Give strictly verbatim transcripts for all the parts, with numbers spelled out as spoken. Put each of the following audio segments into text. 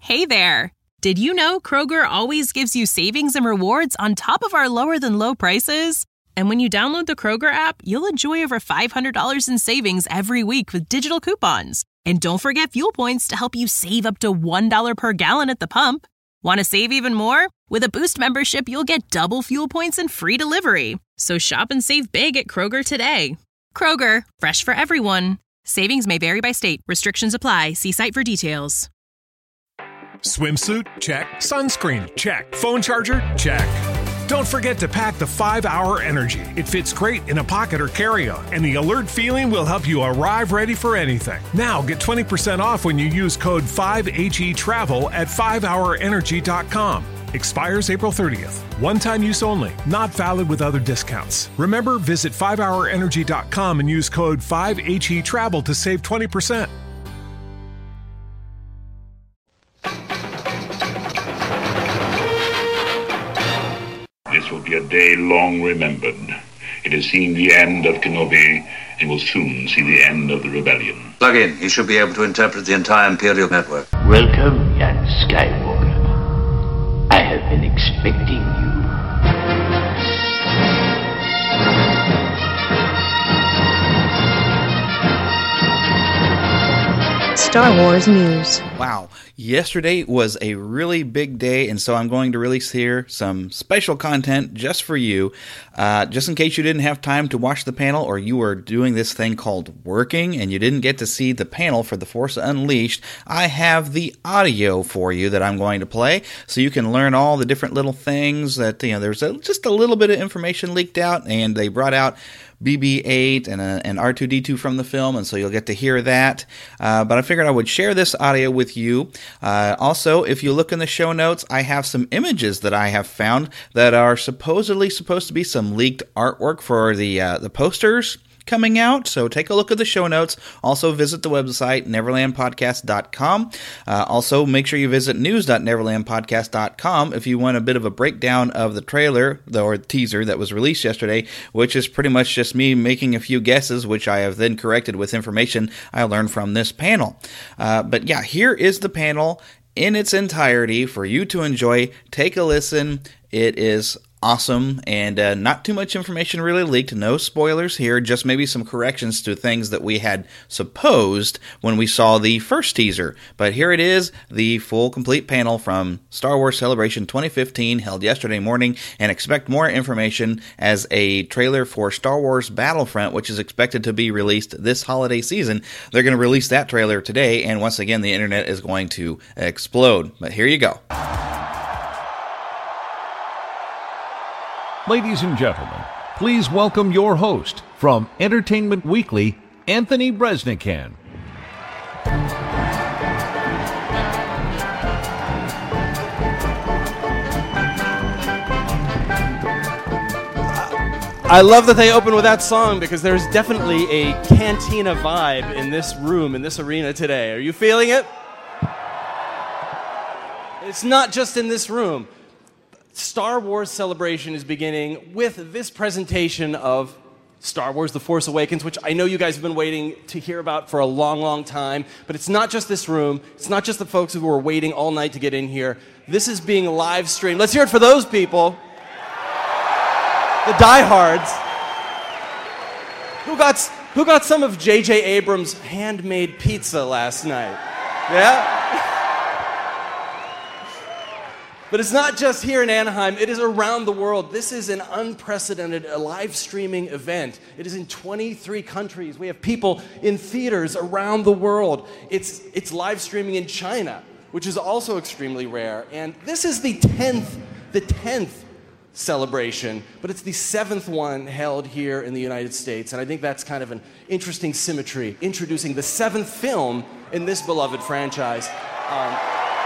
Hey there! Did you know Kroger always gives you savings and rewards on top of our lower-than-low prices? And when you download the Kroger app, you'll enjoy over five hundred dollars in savings every week with digital coupons. And don't forget fuel points to help you save up to one dollar per gallon at the pump. Want to save even more? With a Boost membership, you'll get double fuel points and free delivery. So shop and save big at Kroger today. Kroger, fresh for everyone. Savings may vary by state. Restrictions apply. See site for details. Swimsuit? Check. Sunscreen? Check. Phone charger? Check. Don't forget to pack the five hour Energy. It fits great in a pocket or carry-on, and the alert feeling will help you arrive ready for anything. Now get twenty percent off when you use code five H E travel at five hour energy dot com. Expires April thirtieth. One-time use only. Not valid with other discounts. Remember, visit five hour energy dot com and use code five H E travel to save twenty percent. This will be a day long remembered. It has seen the end of Kenobi and will soon see the end of the rebellion. Plug in. He should be able to interpret the entire Imperial network. Welcome, young Skywalker. I have been expecting you. Star Wars News. Wow. Yesterday was a really big day, and so I'm going to release here some special content just for you. Uh, just in case you didn't have time to watch the panel, or you were doing this thing called working and you didn't get to see the panel for The Force Unleashed, I have the audio for you that I'm going to play, so you can learn all the different little things that, you know, there's a, just a little bit of information leaked out, and they brought out B B eight and, a, and R two D two from the film, and so you'll get to hear that. Uh, but I figured I would share this audio with you. Uh, also, if you look in the show notes, I have some images that I have found that are supposedly supposed to be some leaked artwork for the uh, the posters coming out, so take a look at the show notes. Also visit the website neverland podcast dot com. Uh, also make sure you visit news dot neverland podcast dot com if you want a bit of a breakdown of the trailer or teaser that was released yesterday, which is pretty much just me making a few guesses, which I have then corrected with information I learned from this panel. Uh, but yeah, here is the panel in its entirety for you to enjoy. Take a listen. It is awesome, and uh, not too much information really leaked. No spoilers here, just maybe some corrections to things that we had supposed when we saw the first teaser. But here it is, the full complete panel from Star Wars Celebration twenty fifteen, held yesterday morning, and expect more information as a trailer for Star Wars Battlefront, which is expected to be released this holiday season. They're going to release that trailer today, and once again, the internet is going to explode. But here you go. Ladies and gentlemen, please welcome your host from Entertainment Weekly, Anthony Breznican. I love that they open with that song because there's definitely a cantina vibe in this room, in this arena today. Are you feeling it? It's not just in this room. Star Wars Celebration is beginning with this presentation of Star Wars The Force Awakens, which I know you guys have been waiting to hear about for a long, long time. But it's not just this room. It's not just the folks who were waiting all night to get in here. This is being live streamed. Let's hear it for those people. The diehards. Who got, who got some of J J Abrams' handmade pizza last night? Yeah? But it's not just here in Anaheim, it is around the world. This is an unprecedented live streaming event. It is in twenty-three countries. We have people in theaters around the world. It's, it's live streaming in China, which is also extremely rare. And this is the tenth, the tenth celebration, but it's the seventh one held here in the United States. And I think that's kind of an interesting symmetry, introducing the seventh film in this beloved franchise. Um,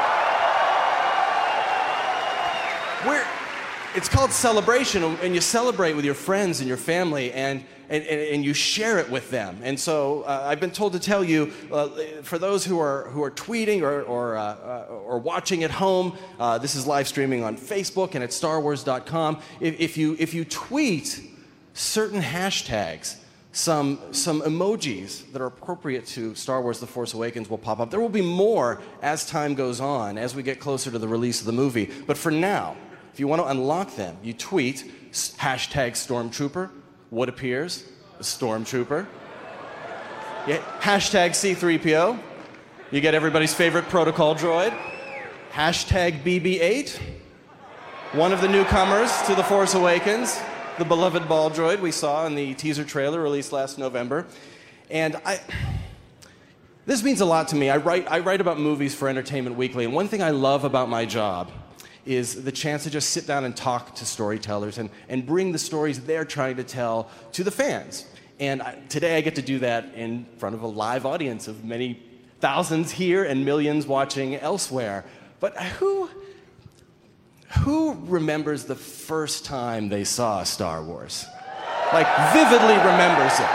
We're, it's called Celebration, and you celebrate with your friends and your family, and, and, and you share it with them. And so uh, I've been told to tell you, uh, for those who are, who are tweeting or, or, uh, uh, or watching at home, uh, this is live streaming on Facebook and at star wars dot com. If, if, you, if you tweet certain hashtags, some, some emojis that are appropriate to Star Wars The Force Awakens will pop up. There will be more as time goes on, as we get closer to the release of the movie. But for now, if you want to unlock them, you tweet hashtag Stormtrooper. What appears? A Stormtrooper. Yeah, hashtag C three P O. You get everybody's favorite protocol droid. Hashtag B B eight. One of the newcomers to The Force Awakens, the beloved ball droid we saw in the teaser trailer released last November. And I, this means a lot to me. I write, I write about movies for Entertainment Weekly, and one thing I love about my job is the chance to just sit down and talk to storytellers and, and bring the stories they're trying to tell to the fans. And I, today I get to do that in front of a live audience of many thousands here and millions watching elsewhere. But who, who remembers the first time they saw Star Wars? Like, vividly remembers it.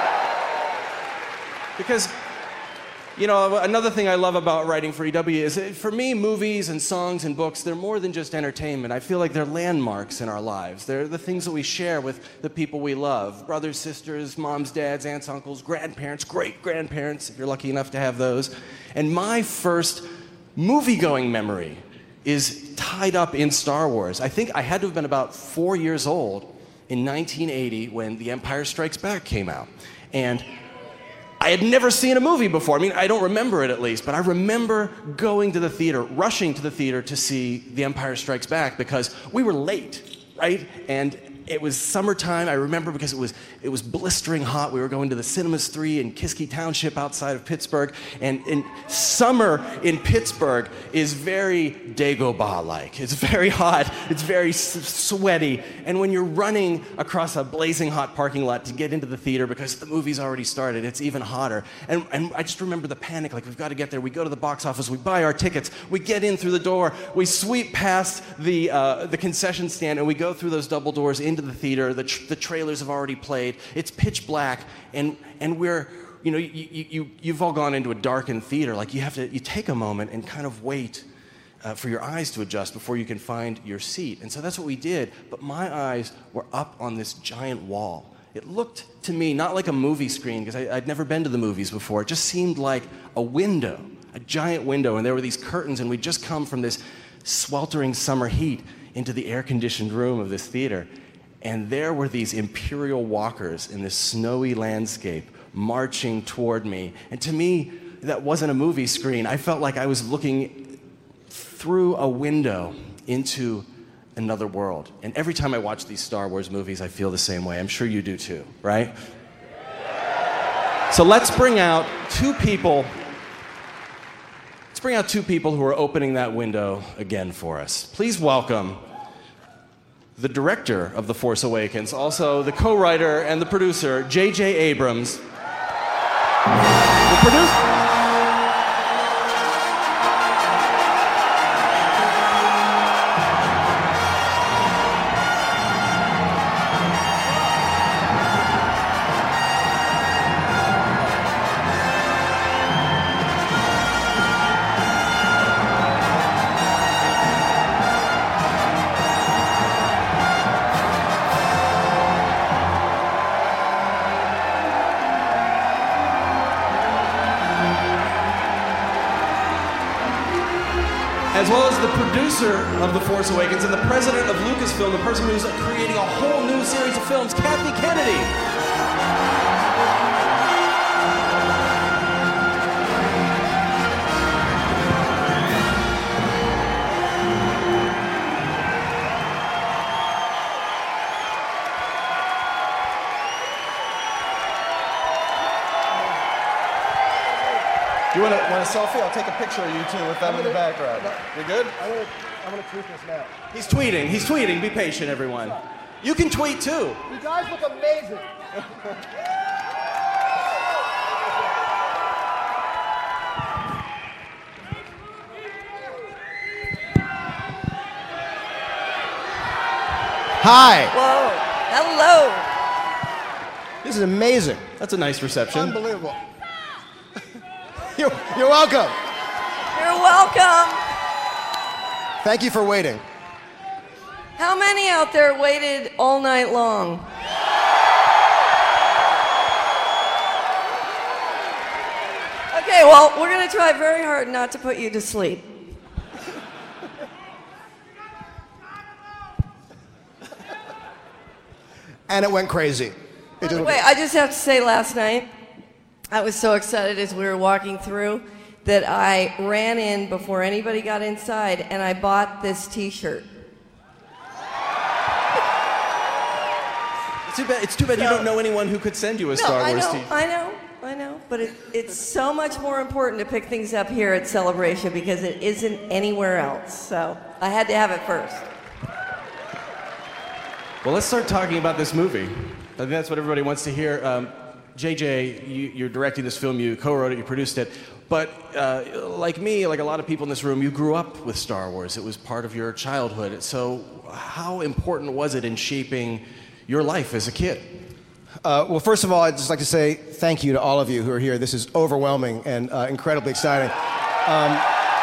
Because, you know, another thing I love about writing for E W is, that for me, movies and songs and books, they're more than just entertainment. I feel like they're landmarks in our lives. They're the things that we share with the people we love. Brothers, sisters, moms, dads, aunts, uncles, grandparents, great-grandparents, if you're lucky enough to have those. And my first movie-going memory is tied up in Star Wars. I think I had to have been about four years old in nineteen eighty when The Empire Strikes Back came out. And I had never seen a movie before. I mean, I don't remember it at least, but I remember going to the theater, rushing to the theater to see The Empire Strikes Back because we were late, right? And it was summertime, I remember, because it was it was blistering hot. We were going to the Cinemas three in Kiski Township outside of Pittsburgh. And, and summer in Pittsburgh is very Dagobah-like. It's very hot, it's very s- sweaty. And when you're running across a blazing hot parking lot to get into the theater because the movie's already started, it's even hotter. And, and I just remember the panic, like, we've got to get there. We go to the box office, we buy our tickets, we get in through the door, we sweep past the, uh, the concession stand, and we go through those double doors into the theater. The, tr- the trailers have already played. It's pitch black, and and we're, you know, you, you, you've all gone into a darkened theater. Like, you have to, you take a moment and kind of wait uh, for your eyes to adjust before you can find your seat. And so that's what we did. But my eyes were up on this giant wall. It looked to me not like a movie screen, because I'd never been to the movies before. It just seemed like a window, a giant window, and there were these curtains, and we'd just come from this sweltering summer heat into the air-conditioned room of this theater. And there were these Imperial walkers in this snowy landscape marching toward me. And to me, that wasn't a movie screen. I felt like I was looking through a window into another world. And every time I watch these Star Wars movies, I feel the same way. I'm sure you do too, right? So let's bring out two people. Let's bring out two people who are opening that window again for us. Please welcome the director of The Force Awakens, also the co-writer and the producer, J J Abrams. The producer. As well as the producer of The Force Awakens and the president of Lucasfilm, the person who's creating a whole new series of films, Kathy Kennedy. You want, a, want a selfie? I'll take a picture of you two with them in the background. You good? I'm gonna, I'm gonna tweet this now. He's tweeting. He's tweeting. Be patient, everyone. You can tweet too. You guys look amazing. Hi. Whoa. Hello. This is amazing. That's a nice reception. Unbelievable. You're, you're welcome. You're welcome. Thank you for waiting. How many out there waited all night long? Okay, well, we're going to try very hard not to put you to sleep. And it went crazy. It just Wait, I just have to say last night, I was so excited as we were walking through that I ran in before anybody got inside and I bought this t-shirt. It's too bad, it's too bad you don't know anyone who could send you a No, Star I Wars know, t-shirt. I know, I know, but it, it's so much more important to pick things up here at Celebration because it isn't anywhere else. So I had to have it first. Well, let's start talking about this movie. I think that's what everybody wants to hear. Um, J J, you, you're directing this film. You co-wrote it. You produced it. But uh, like me, like a lot of people in this room, you grew up with Star Wars. It was part of your childhood. So how important was it in shaping your life as a kid? Uh, well, first of all, I'd just like to say thank you to all of you who are here. This is overwhelming and uh, incredibly exciting. Um,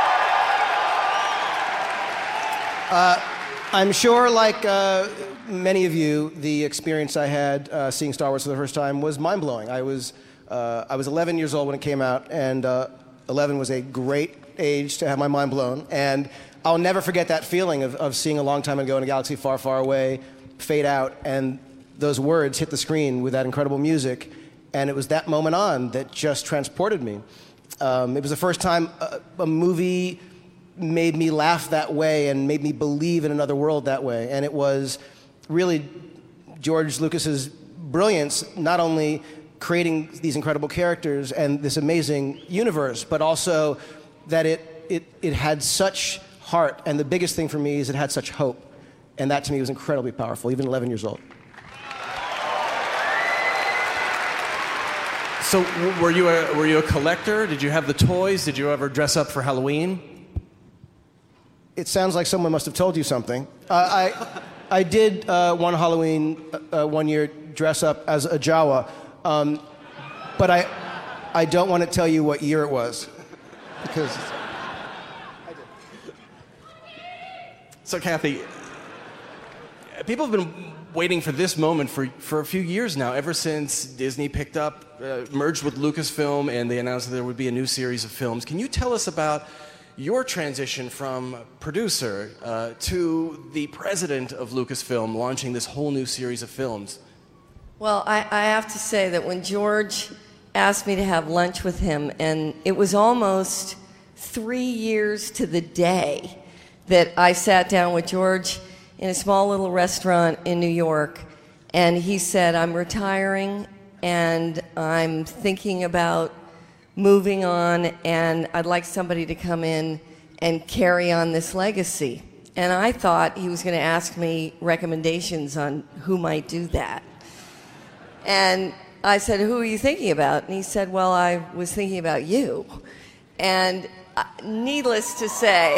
uh, I'm sure, like uh, many of you, the experience I had uh, seeing Star Wars for the first time was mind-blowing. I was, uh, I was eleven years old when it came out, and uh, eleven was a great age to have my mind blown. And I'll never forget that feeling of, of seeing a long time ago in a galaxy far, far away fade out, and those words hit the screen with that incredible music, and it was that moment on that just transported me. Um, it was the first time a, a movie made me laugh that way and made me believe in another world that way. And it was really George Lucas's brilliance, not only creating these incredible characters and this amazing universe, but also that it, it, it had such heart. And the biggest thing for me is it had such hope. And that to me was incredibly powerful, even eleven years old. So w- were you a, were you a collector? Did you have the toys? Did you ever dress up for Halloween? It sounds like someone must have told you something. Uh, I, I did uh, one Halloween uh, one year dress up as a Jawa, um, but I, I don't want to tell you what year it was, because. So Kathy, people have been waiting for this moment for, for a few years now, ever since Disney picked up, uh, merged with Lucasfilm, and they announced that there would be a new series of films. Can you tell us about your transition from producer uh, to the president of Lucasfilm, launching this whole new series of films? Well, I, I have to say that when George asked me to have lunch with him, and it was almost three years to the day that I sat down with George in a small little restaurant in New York, and he said, I'm retiring, and I'm thinking about moving on, and I'd like somebody to come in and carry on this legacy. And I thought he was going to ask me recommendations on who might do that. And I said, who are you thinking about? And he said, well, I was thinking about you. And uh, needless to say,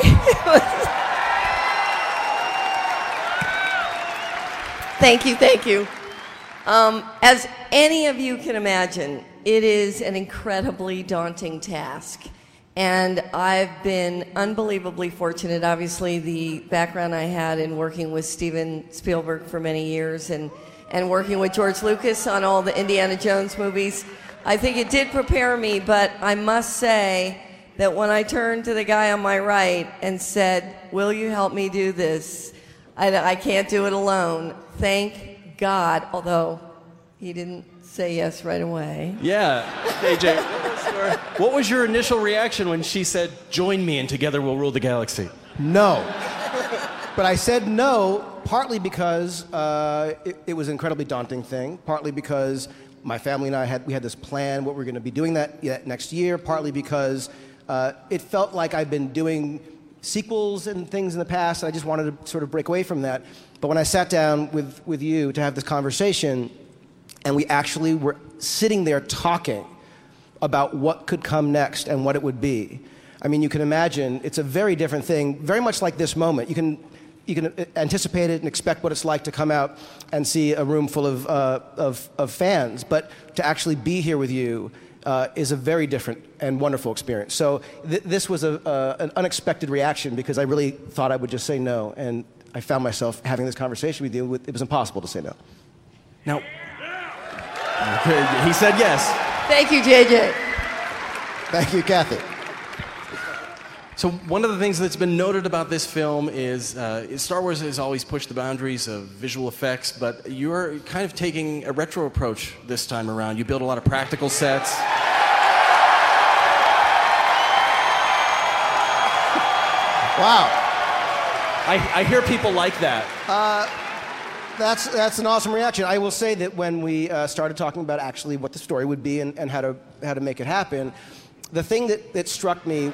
thank you, thank you. Um, as any of you can imagine, it is an incredibly daunting task. And I've been unbelievably fortunate. Obviously, the background I had in working with Steven Spielberg for many years and, and working with George Lucas on all the Indiana Jones movies, I think it did prepare me, but I must say that when I turned to the guy on my right and said, will you help me do this? I, I can't do it alone. Thank God, although he didn't say yes right away. Yeah, J J, what was your initial reaction when she said, join me and together we'll rule the galaxy? No. But I said no, partly because uh, it, it was an incredibly daunting thing, partly because my family and I had, we had this plan, what we we're going to be doing that, that next year, partly because uh, it felt like I'd been doing sequels and things in the past, and I just wanted to sort of break away from that. But when I sat down with, with you to have this conversation, and we actually were sitting there talking about what could come next and what it would be. I mean, you can imagine, it's a very different thing, very much like this moment. You can, you can anticipate it and expect what it's like to come out and see a room full of, uh, of, of fans, but to actually be here with you uh, is a very different and wonderful experience. So th- this was a, uh, an unexpected reaction because I really thought I would just say no, and I found myself having this conversation with you. It was impossible to say no. Now, he said yes. Thank you, J J. Thank you, Kathy. So one of the things that's been noted about this film is uh, Star Wars has always pushed the boundaries of visual effects, but you're kind of taking a retro approach this time around. You build a lot of practical sets. Wow. I, I hear people like that. Uh, that's, that's an awesome reaction. I will say that when we uh, started talking about actually what the story would be and, and how to, how to make it happen, the thing that, that struck me...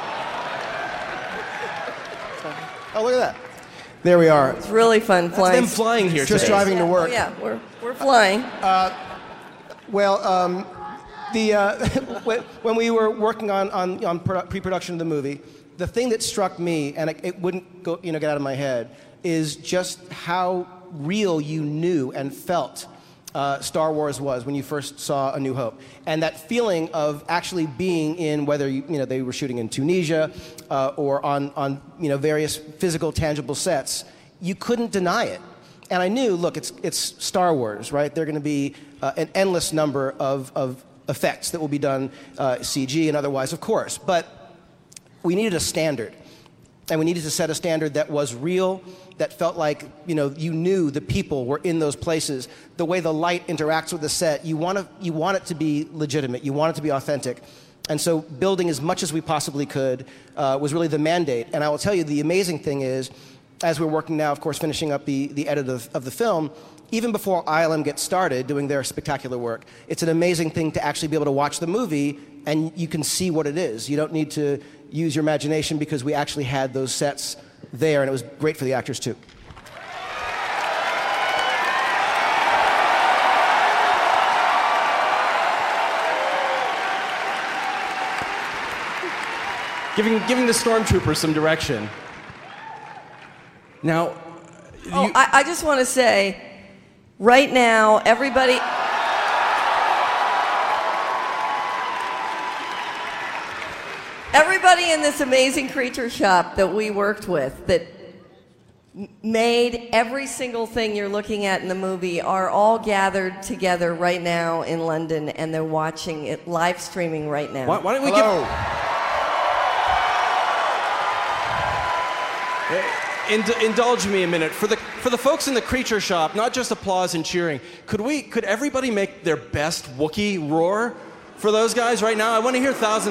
Oh, look at that. There we are. It's really fun flying. That's them flying here Just today. driving yeah. to work. Oh, yeah, we're, we're flying. Uh, well, um, the, uh, when we were working on, on, on pre-production of the movie, the thing that struck me, and it, it wouldn't go, you know, get out of my head, is just how real you knew and felt uh, Star Wars was when you first saw A New Hope. And that feeling of actually being in, whether you, you know, they were shooting in Tunisia uh, or on, on you know, various physical, tangible sets, you couldn't deny it. And I knew, look, it's, it's Star Wars, right? There are going to be uh, an endless number of, of effects that will be done, uh, C G and otherwise, of course. But we needed a standard. And we needed to set a standard that was real, that felt like, you know, you knew the people were in those places. The way the light interacts with the set, you want, to, you want it to be legitimate. You want it to be authentic. And so building as much as we possibly could uh, was really the mandate. And I will tell you, the amazing thing is, as we're working now, of course, finishing up the, the edit of, of the film, even before I L M gets started doing their spectacular work, it's an amazing thing to actually be able to watch the movie and you can see what it is. You don't need to use your imagination because we actually had those sets there, and it was great for the actors too. Giving, giving the stormtroopers some direction. Now, oh, you... I, I just want to say, right now, everybody... Everybody in this amazing creature shop that we worked with, that m- made every single thing you're looking at in the movie, are all gathered together right now in London, and they're watching it, live streaming right now. Why, why don't we Hello. give... Ind- indulge me a minute. For the, for the folks in the creature shop, not just applause and cheering, could we, could everybody make their best Wookiee roar for those guys right now? I want to hear thousands...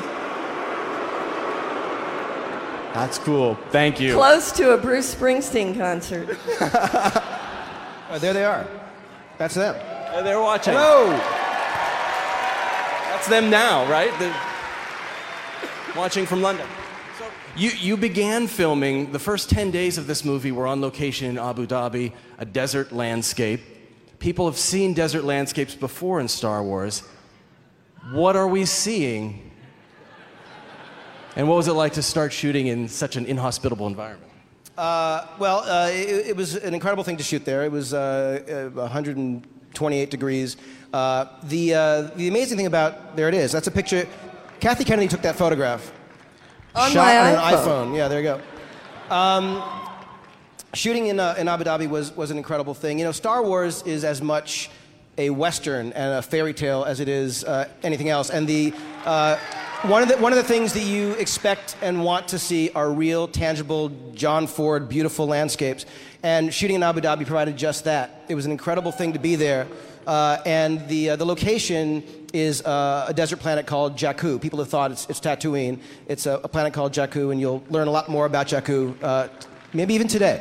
That's cool. Thank you. Close to a Bruce Springsteen concert. Oh, there they are. That's them. Uh, they're watching. Hello. That's them now, right? The, watching from London. So you, you began filming, the first ten days of this movie were on location in Abu Dhabi, a desert landscape. People have seen desert landscapes before in Star Wars. What are we seeing? And what was it like to start shooting in such an inhospitable environment? Uh, well, uh, it, it was an incredible thing to shoot there. It was uh, one hundred twenty-eight degrees. Uh, the, uh, the amazing thing about, there it is, that's a picture. Kathy Kennedy took that photograph. On shot my on an iPhone. iPhone. Yeah, there you go. Um, shooting in, uh, in Abu Dhabi was, was an incredible thing. You know, Star Wars is as much a Western and a fairy tale as it is uh, anything else. And the... Uh, One of, the, one of the things that you expect and want to see are real, tangible, John Ford, beautiful landscapes. And shooting in Abu Dhabi provided just that. It was an incredible thing to be there. Uh, and the, uh, the location is uh, a desert planet called Jakku. People have thought it's, it's Tatooine. It's a, a planet called Jakku, and you'll learn a lot more about Jakku, uh, maybe even today.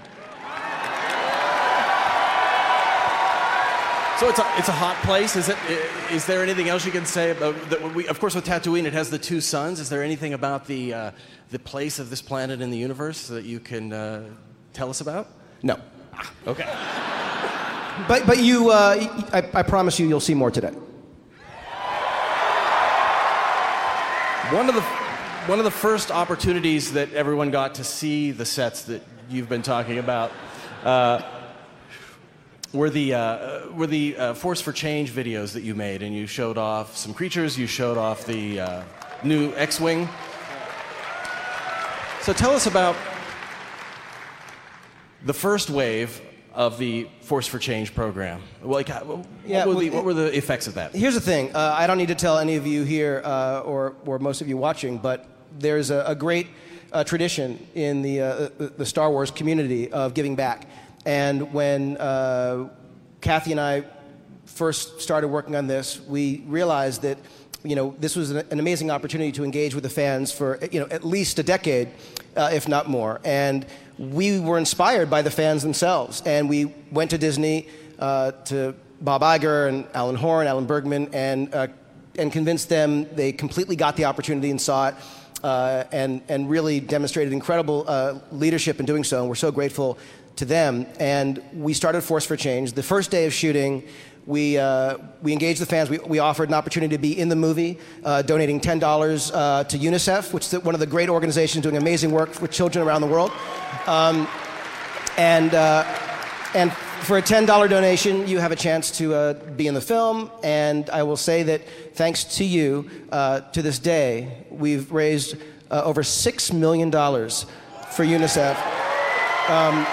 So it's a, it's a hot place. Is it? Is there anything else you can say about that? We, of course, with Tatooine, it has the two suns. Is there anything about the uh, the place of this planet in the universe that you can uh, tell us about? No. Ah, okay. But but you, uh, I, I promise you, you'll see more today. One of the one of the first opportunities that everyone got to see the sets that you've been talking about. Uh, were the, uh, were the uh, Force for Change videos that you made, and you showed off some creatures, you showed off the uh, new X-Wing. So tell us about the first wave of the Force for Change program. Like, what, Yeah, were, well, the, what were the effects of that? Here's the thing. Uh, I don't need to tell any of you here, uh, or, or most of you watching, but there's a, a great uh, tradition in the, uh, the, the Star Wars community of giving back. And when uh, Kathy and I first started working on this, we realized that, you know, this was an, an amazing opportunity to engage with the fans for, you know, at least a decade, uh, if not more. And we were inspired by the fans themselves. And we went to Disney, uh, to Bob Iger and Alan Horn, Alan Bergman, and, uh, and convinced them they completely got the opportunity and saw it, uh, and, and really demonstrated incredible uh, leadership in doing so. And we're so grateful to them. And we started Force for Change. The first day of shooting, We, uh, we engaged the fans. We, we offered an opportunity to be in the movie, uh, donating ten dollars uh, to UNICEF, which is one of the great organizations doing amazing work with children around the world. Um, and, uh, and for a ten dollar donation, you have a chance to uh, be in the film. And I will say that thanks to you, uh, to this day, we've raised uh, over six million dollars for UNICEF, um,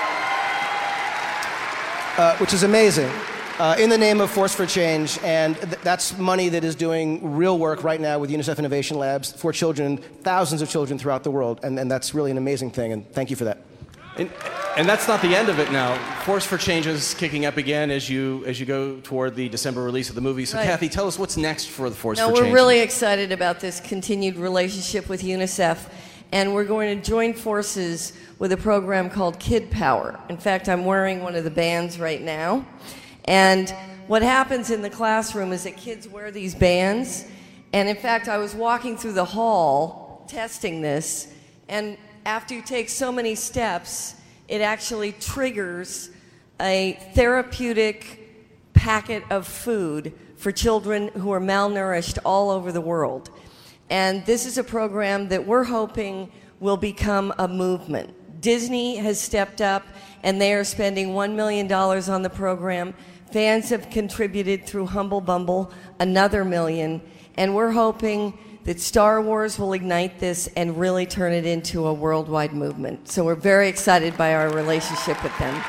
uh, which is amazing. Uh, in the name of Force for Change, and th- that's money that is doing real work right now with UNICEF Innovation Labs for children, thousands of children throughout the world, and, and that's really an amazing thing, and thank you for that. And, and that's not the end of it now. Force for Change is kicking up again as you as you go toward the December release of the movie. So, Right. Kathy, tell us what's next for the Force No, for we're Change. really excited about this continued relationship with UNICEF, and we're going to join forces with a program called Kid Power. In fact, I'm wearing one of the bands right now. And what happens in the classroom is that kids wear these bands. And in fact, I was walking through the hall testing this. And after you take so many steps, it actually triggers a therapeutic packet of food for children who are malnourished all over the world. And this is a program that we're hoping will become a movement. Disney has stepped up, and they are spending one million dollars on the program. Fans have contributed through Humble Bumble another million, and we're hoping that Star Wars will ignite this and really turn it into a worldwide movement. So we're very excited by our relationship with them.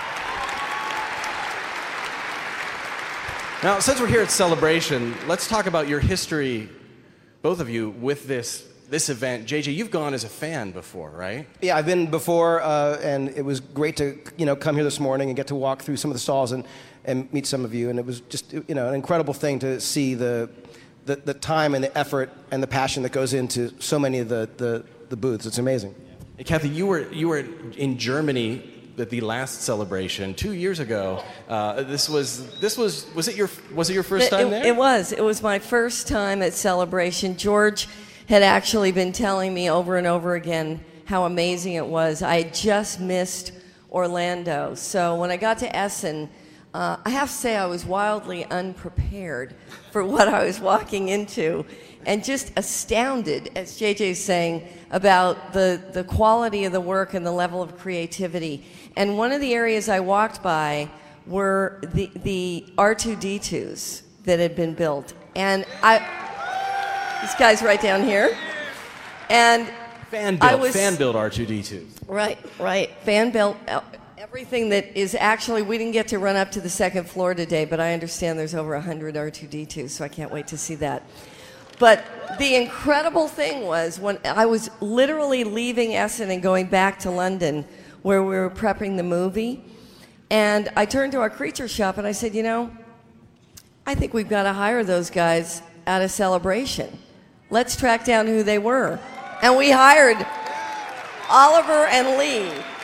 Now, since we're here at Celebration, let's talk about your history, both of you, with this this event. J J, you've gone as a fan before, right? Yeah, I've been before, uh, and it was great to, you know, come here this morning and get to walk through some of the stalls and, and meet some of you. And it was just, you know, an incredible thing to see the, the, the time and the effort and the passion that goes into so many of the, the, the booths. It's amazing. Hey, Kathy, you were you were in Germany at the last Celebration two years ago. Uh, this was this was was it your was it your first It- time it, there? It was. It was my first time at Celebration. George had actually been telling me over and over again how amazing it was. I had just missed Orlando. So when I got to Essen, uh, I have to say I was wildly unprepared for what I was walking into, and just astounded, as J J's saying, about the, the quality of the work and the level of creativity. And one of the areas I walked by were the, the R two D twos that had been built. And I... This guy's right down here. And fan I built was, fan built R two D two. Right, right. Fan built uh, everything that is actually, we didn't get to run up to the second floor today, but I understand there's over one hundred R two D twos, so I can't wait to see that. But the incredible thing was when I was literally leaving Essen and going back to London where we were prepping the movie, and I turned to our creature shop and I said, you know, I think we've got to hire those guys at a Celebration. Let's track down who they were. And we hired Oliver and Lee.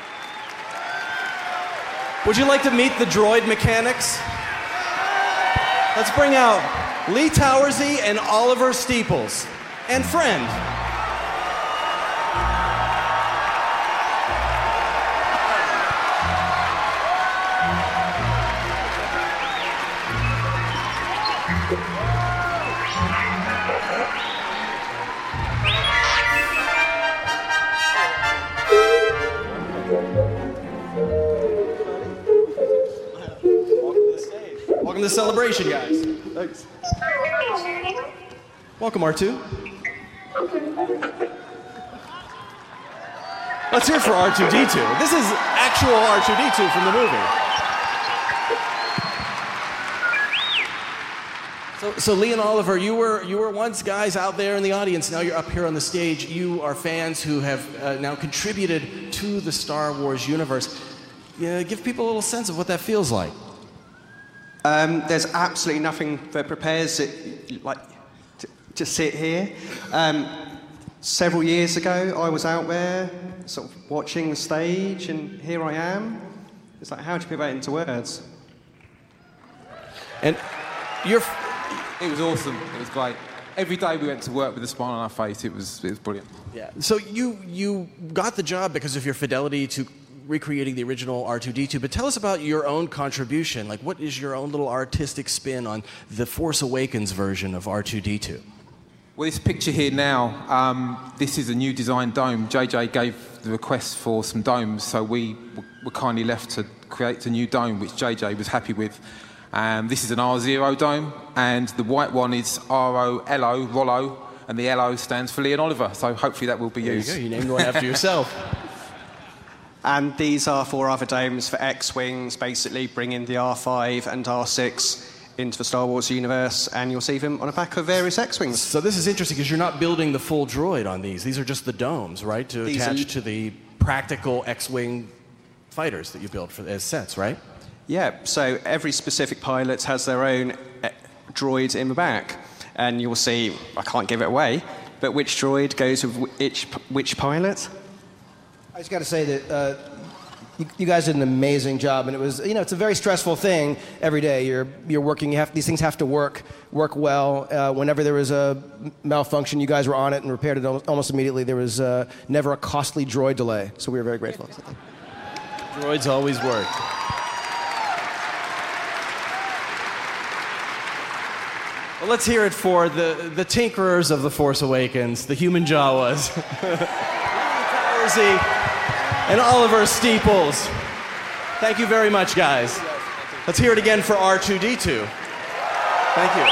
Would you like to meet the droid mechanics? Let's bring out Lee Towersy and Oliver Steeples. And friend. Welcome to the Celebration, guys. Thanks. Welcome, R two. Let's hear it for R two D two. This is actual R two D two from the movie. So, so Lee and Oliver, you were you were once guys out there in the audience. Now you're up here on the stage. You are fans who have uh, now contributed to the Star Wars universe. Yeah, give people a little sense of what that feels like. Um, there's absolutely nothing that prepares it like to, to sit here. Um, several years ago, I was out there, sort of watching the stage, and here I am. It's like, how do you put that into words? And you're. It was awesome. It was great. Every day we went to work with a smile on our face. It was it was brilliant. Yeah. So you you got the job because of your fidelity to recreating the original R two D two. But tell us about your own contribution. Like, what is your own little artistic spin on the Force Awakens version of R two D two? Well, this picture here now, um, this is a new design dome. J J gave the request for some domes, so we were kindly left to create a new dome, which J J was happy with. Um, this is an R zero dome, and the white one is R O L O, Rollo, and the L O stands for Lee and Oliver, so hopefully that will be there used. You go, you named one after yourself. And these are four other domes for X-Wings, basically bringing the R five and R six into the Star Wars universe, and you'll see them on the back of various X-Wings. So this is interesting, because you're not building the full droid on these. These are just the domes, right, to These attach are... to the practical X-Wing fighters that you build for, as sets, right? Yeah, so every specific pilot has their own droid in the back, and you'll see, I can't give it away, but which droid goes with which, which pilot? I just got to say that uh, you, you guys did an amazing job, and it was, you know, it's a very stressful thing every day. You're you're working. You have these things have to work work well. Uh, whenever there was a malfunction, you guys were on it and repaired it almost immediately. There was uh, never a costly droid delay, so we were very grateful. Droids always work. Well, let's hear it for the, the tinkerers of The Force Awakens, the human Jawas. Lee and Oliver Steeples. Thank you very much, guys. Let's hear it again for R two D two. Thank you.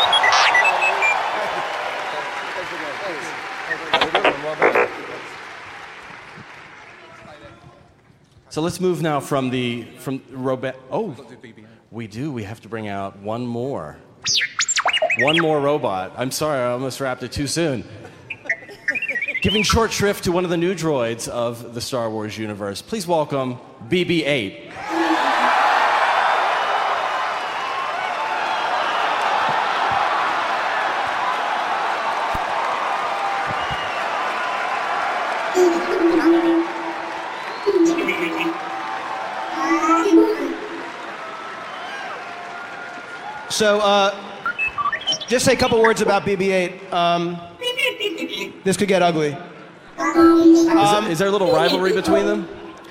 So let's move now from the from robot. Oh, we do. We have to bring out one more. One more robot. I'm sorry, I almost wrapped it too soon. Giving short shrift to one of the new droids of the Star Wars universe. Please welcome B B eight. So, uh, just say a couple words about B B eight. Um, this could get ugly. Is, that, is there a little rivalry between them?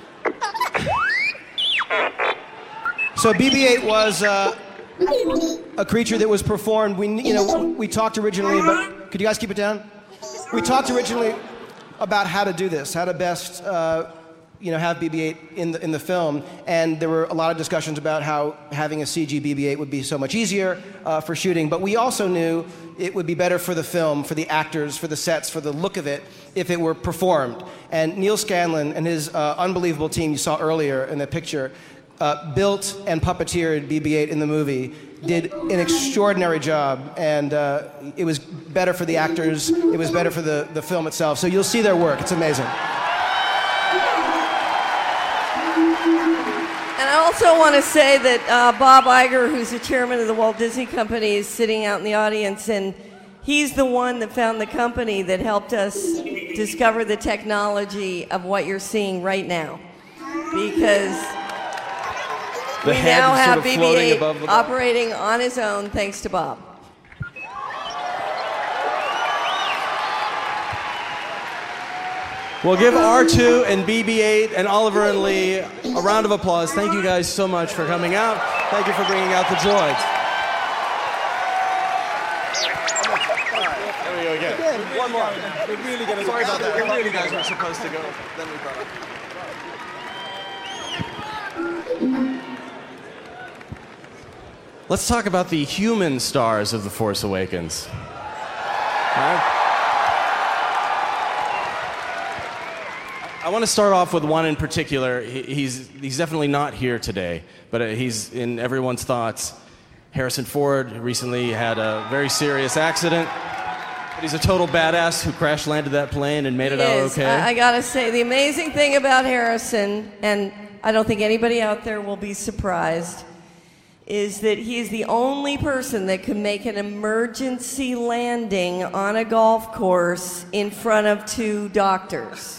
So B B eight was uh, a creature that was performed. We, you know, we talked originally about. Could you guys keep it down? We talked originally about how to do this, how to best, uh, you know, have B B eight in the in the film, and there were a lot of discussions about how having a C G B B eight would be so much easier uh, for shooting. But we also knew it would be better for the film, for the actors, for the sets, for the look of it, if it were performed. And Neil Scanlon and his uh, unbelievable team you saw earlier in the picture uh, built and puppeteered B B eight in the movie, did an extraordinary job, and uh, it was better for the actors, it was better for the, the film itself. So you'll see their work, it's amazing. And I also want to say that uh, Bob Iger, who's the chairman of the Walt Disney Company, is sitting out in the audience, and he's the one that found the company that helped us discover the technology of what you're seeing right now. Because the we head now have sort of B B eight operating on his own thanks to Bob. We'll give R two and B B eight and Oliver and Lee a round of applause. Thank you guys so much for coming out. Thank you for bringing out the droids. There we go again. Again, one more. We're really gonna Sorry about that. We really guys were supposed to go. Then we brought up. Let's talk about the human stars of The Force Awakens. All right. I want to start off with one in particular. He, he's, he's definitely not here today, but he's in everyone's thoughts. Harrison Ford recently had a very serious accident. But he's a total badass who crash landed that plane and made it He out is. okay. I, I gotta say, the amazing thing about Harrison, and I don't think anybody out there will be surprised, is that he is the only person that can make an emergency landing on a golf course in front of two doctors.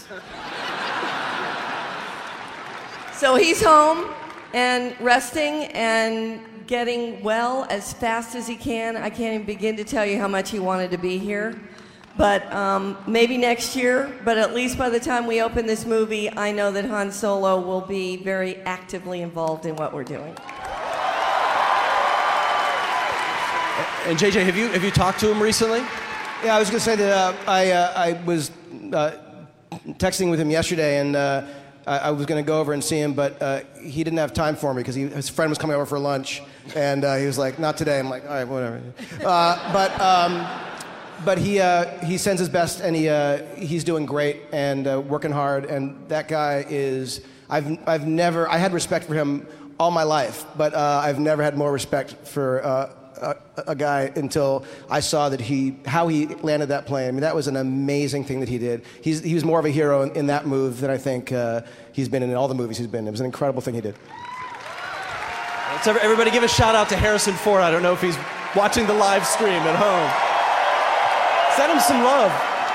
So he's home and resting and getting well as fast as he can. I can't even begin to tell you how much he wanted to be here. But um, maybe next year, but at least by the time we open this movie, I know that Han Solo will be very actively involved in what we're doing. And J J, have you have you talked to him recently? Yeah, I was going to say that uh, I uh, I was uh, texting with him yesterday, and uh, I, I was going to go over and see him, but uh, he didn't have time for me because his friend was coming over for lunch, and uh, he was like, "Not today." I'm like, "All right, whatever." Uh, but um, but he uh, he sends his best, and he uh, he's doing great and uh, working hard, and that guy is. I've I've never I had respect for him all my life, but uh, I've never had more respect for. Uh, A, a guy until I saw that he how he landed that plane. I mean, that was an amazing thing that he did. He's, he was more of a hero in, in that move than I think uh, he's been in all the movies he's been in. It was an incredible thing he did. Let's everybody give a shout out to Harrison Ford. I don't know if he's watching the live stream at home. Send him some love.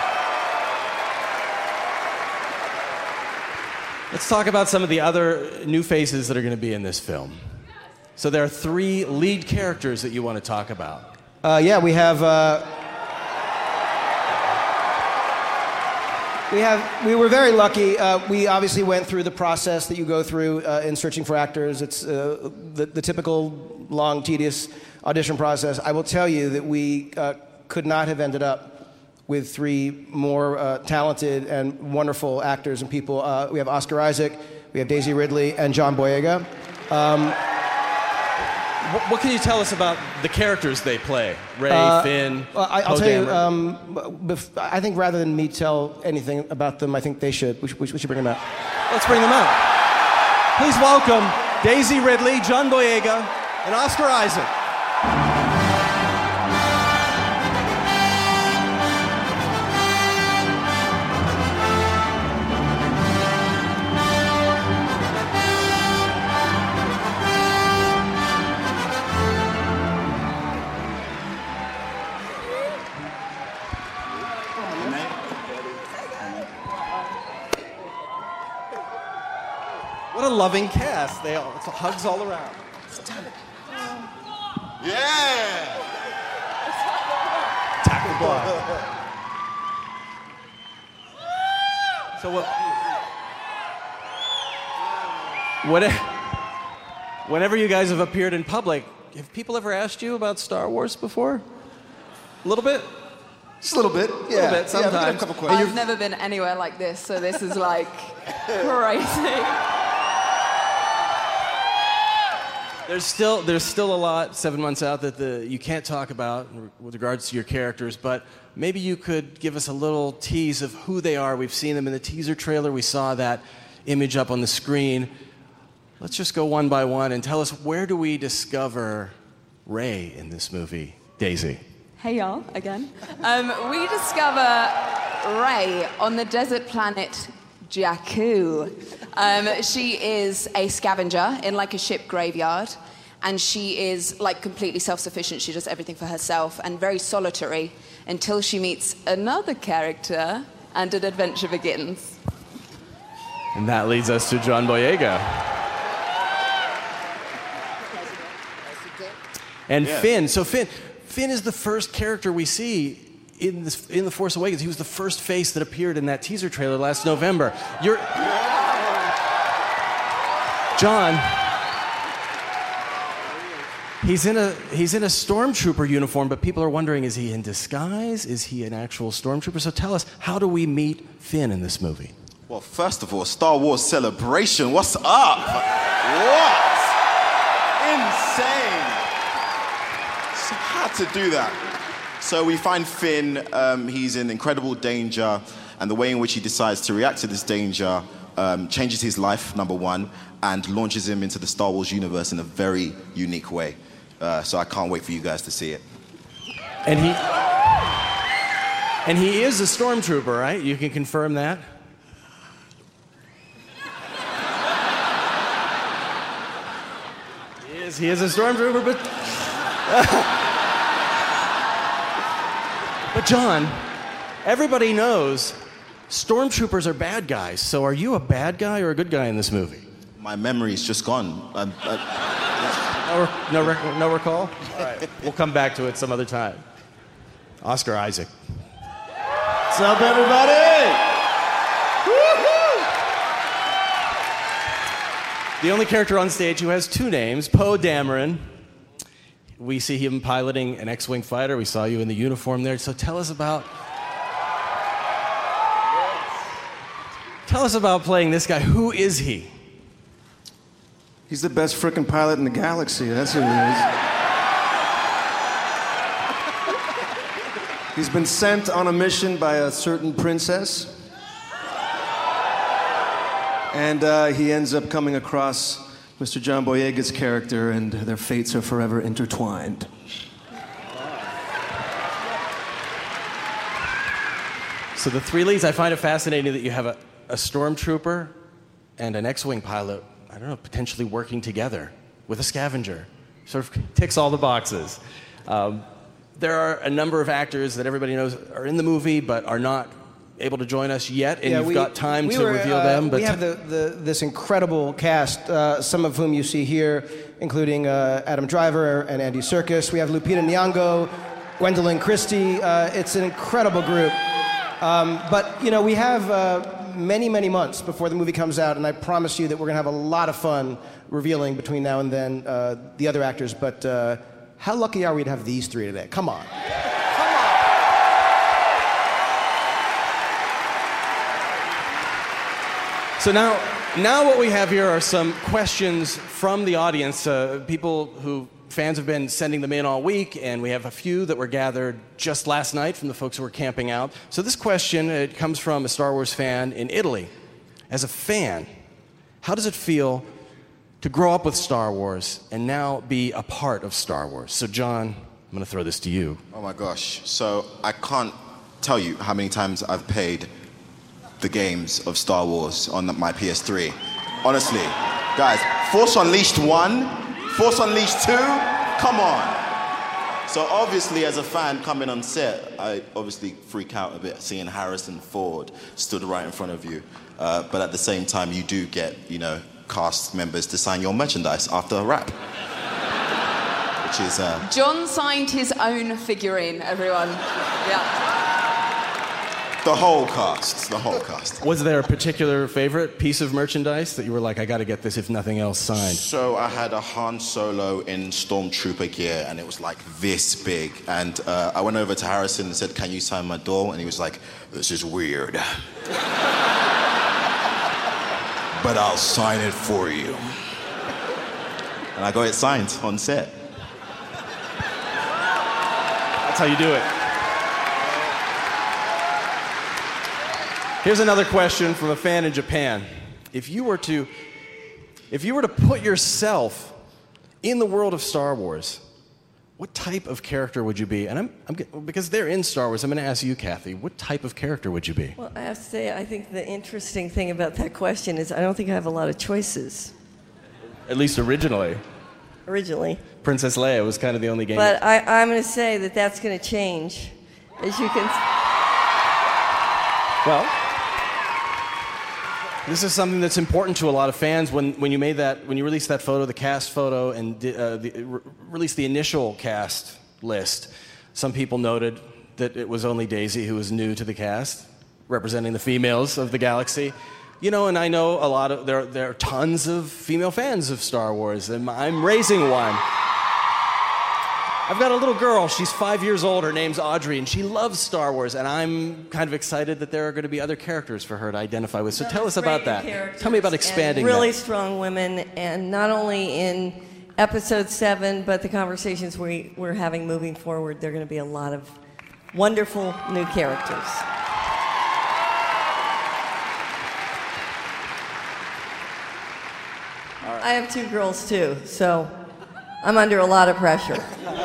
Let's talk about some of the other new faces that are going to be in this film. So there are three lead characters that you want to talk about. Uh, yeah, we have. Uh, we have. We were very lucky. Uh, we obviously went through the process that you go through uh, in searching for actors. It's uh, the, the typical long, tedious audition process. I will tell you that we uh, could not have ended up with three more uh, talented and wonderful actors and people. Uh, we have Oscar Isaac, we have Daisy Ridley, and John Boyega. Um, What can you tell us about the characters they play? Rey, uh, Finn, well, I, I'll Poe tell you, Dameron? um, bef- I think rather than me tell anything about them, I think they should. We should, we should bring them out. Let's bring them out. Please welcome Daisy Ridley, John Boyega, and Oscar Isaac. What a loving cast. They all, it's hugs all around. Yeah! Tackle block. So what? What? Whenever you guys have appeared in public, have people ever asked you about Star Wars before? A little bit? Just a little bit. A little bit, sometimes. Yeah, we get a couple questions. I've never been anywhere like this, so this is like crazy. There's still there's still a lot seven months out that the you can't talk about with regards to your characters, but maybe you could give us a little tease of who they are. We've seen them in the teaser trailer. We saw that image up on the screen. Let's just go one by one and tell us, where do we discover Rey in this movie, Daisy? Hey y'all, again. Um, we discover Rey on the desert planet Jakku. Um, she is a scavenger in like a ship graveyard, and she is like completely self-sufficient. She does everything for herself and very solitary until she meets another character and an adventure begins. And that leads us to John Boyega. And Yeah. Finn. So Finn, Finn is the first character we see in this, in The Force Awakens. He was the first face that appeared in that teaser trailer last November. You're John. He's in a he's in a stormtrooper uniform, but people are wondering, is he in disguise? Is he an actual stormtrooper? So tell us, how do we meet Finn in this movie? Well, first of all, Star Wars Celebration. What's up? What? Insane. So had to do that. So we find Finn. Um, he's in incredible danger, and the way in which he decides to react to this danger um, changes his life, number one, and launches him into the Star Wars universe in a very unique way. Uh, so I can't wait for you guys to see it. And he and he is a stormtrooper, right? You can confirm that? He is, he is a stormtrooper, but... but John, everybody knows stormtroopers are bad guys. So are you a bad guy or a good guy in this movie? My memory's just gone. I, I... No, no, rec- no recall? All right, we'll come back to it some other time. Oscar Isaac. What's up, everybody? Woo-hoo! The only character on stage who has two names, Poe Dameron. We see him piloting an X-Wing fighter. We saw you in the uniform there. So tell us about... Tell us about playing this guy. Who is he? He's the best frickin' pilot in the galaxy. That's who he is. He's been sent on a mission by a certain princess. And uh, he ends up coming across Mister John Boyega's character, and their fates are forever intertwined. So the three leads, I find it fascinating that you have a, a stormtrooper and an X-Wing pilot, I don't know, potentially working together with a scavenger. Sort of ticks all the boxes. Um, there are a number of actors that everybody knows are in the movie but are not able to join us yet, and yeah, you've we, got time we to were, reveal uh, them. But we have the, the, this incredible cast, uh, some of whom you see here, including uh, Adam Driver and Andy Serkis. We have Lupita Nyong'o, Gwendolyn Christie. Uh, it's an incredible group. Um, but, you know, we have uh, many, many months before the movie comes out, and I promise you that we're going to have a lot of fun revealing between now and then uh, the other actors. But uh, how lucky are we to have these three today? Come on. So now, now what we have here are some questions from the audience. Uh, people who, fans have been sending them in all week, and we have a few that were gathered just last night from the folks who were camping out. So this question, it comes from a Star Wars fan in Italy. As a fan, how does it feel to grow up with Star Wars and now be a part of Star Wars? So John, I'm going to throw this to you. Oh my gosh. So I can't tell you how many times I've played the games of Star Wars on my P S three. Honestly, guys, Force Unleashed one, Force Unleashed two, come on. So obviously, as a fan coming on set, I obviously freak out a bit seeing Harrison Ford stood right in front of you. Uh, but at the same time, you do get, you know, cast members to sign your merchandise after a wrap. Which is... Uh, John signed his own figurine, everyone. Yeah. The whole cast, the whole cast. Was there a particular favorite piece of merchandise that you were like, I got to get this if nothing else signed? So I had a Han Solo in Stormtrooper gear, and it was like this big. And uh, I went over to Harrison and said, can you sign my doll? And he was like, this is weird. But I'll sign it for you. And I got it signed on set. That's how you do it. Here's another question from a fan in Japan. If you were to, if you were to put yourself in the world of Star Wars, what type of character would you be? And I'm, I'm because they're in Star Wars, I'm going to ask you, Kathy, what type of character would you be? Well, I have to say, I think the interesting thing about that question is I don't think I have a lot of choices. At least originally. Originally. Princess Leia was kind of the only game. But I, I'm going to say that that's going to change, as you can. Well. This is something that's important to a lot of fans. When, when you made that, when you released that photo, the cast photo, and uh, the, re- released the initial cast list, some people noted that it was only Daisy who was new to the cast, representing the females of the galaxy. You know, and I know a lot of there. There are tons of female fans of Star Wars, and I'm raising one. I've got a little girl, she's five years old, her name's Audrey, and she loves Star Wars, and I'm kind of excited that there are going to be other characters for her to identify with. So tell us about that. Tell me about expanding really that. Strong women, and not only in episode seven, but the conversations we, we're having moving forward, there are going to be a lot of wonderful new characters. I have two girls, too, so I'm under a lot of pressure.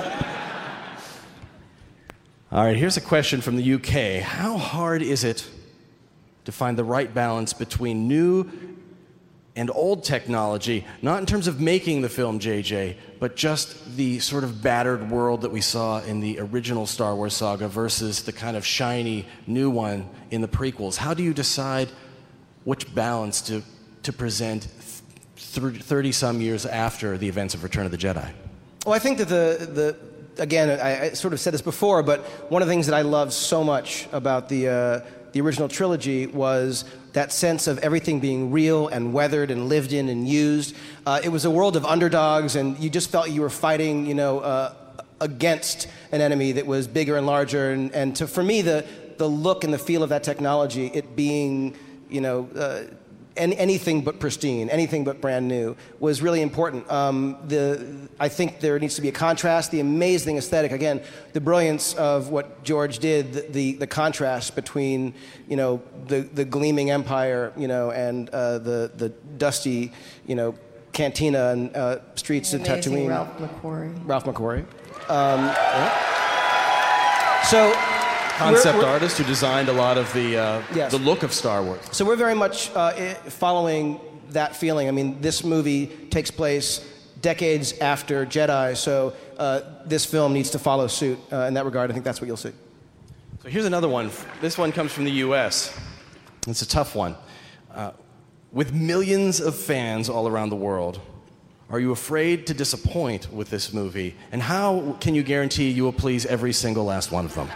All right, here's a question from the U K. How hard is it to find the right balance between new and old technology, not in terms of making the film, J J, but just the sort of battered world that we saw in the original Star Wars saga versus the kind of shiny new one in the prequels? How do you decide which balance to, to present thirty-some years after the events of Return of the Jedi? Well, I think that the, the again, I, I sort of said this before, but one of the things that I loved so much about the, uh, the original trilogy was that sense of everything being real and weathered and lived in and used. Uh, it was a world of underdogs, and you just felt you were fighting, you know, uh, against an enemy that was bigger and larger. And, and to, for me, the, the look and the feel of that technology, it being, you know, uh, any, anything but pristine, anything but brand new, was really important. Um, the, I think there needs to be a contrast, the amazing aesthetic, again, the brilliance of what George did, the, the, the contrast between, you know, the, the gleaming empire, you know, and uh, the, the dusty, you know, cantina and uh, streets in Tatooine. Ralph McQuarrie. Ralph McQuarrie. Um, yeah. So... Concept we're, we're, artist who designed a lot of the uh, yes. the look of Star Wars. So we're very much uh, following that feeling. I mean, this movie takes place decades after Jedi, so uh, this film needs to follow suit uh, in that regard. I think that's what you'll see. So here's another one. This one comes from the U S It's a tough one. Uh, with millions of fans all around the world, are you afraid to disappoint with this movie? And how can you guarantee you will please every single last one of them?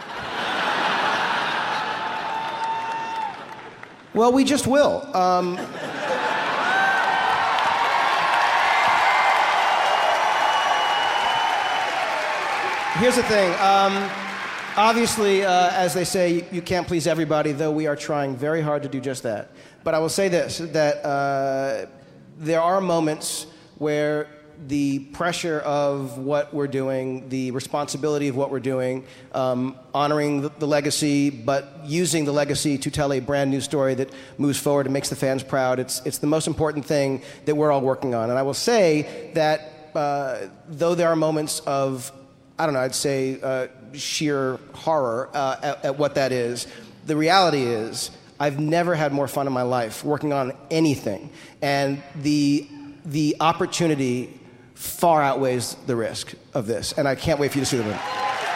Well, we just will. Um, here's the thing. Um, obviously, uh, as they say, you can't please everybody, though we are trying very hard to do just that. But I will say this, that uh, there are moments where the pressure of what we're doing, the responsibility of what we're doing, um, honoring the, the legacy, but using the legacy to tell a brand new story that moves forward and makes the fans proud. It's, it's the most important thing that we're all working on. And I will say that uh, though there are moments of, I don't know, I'd say uh, sheer horror uh, at, at what that is, the reality is I've never had more fun in my life working on anything. And the, the opportunity far outweighs the risk of this, and I can't wait for you to see the movie.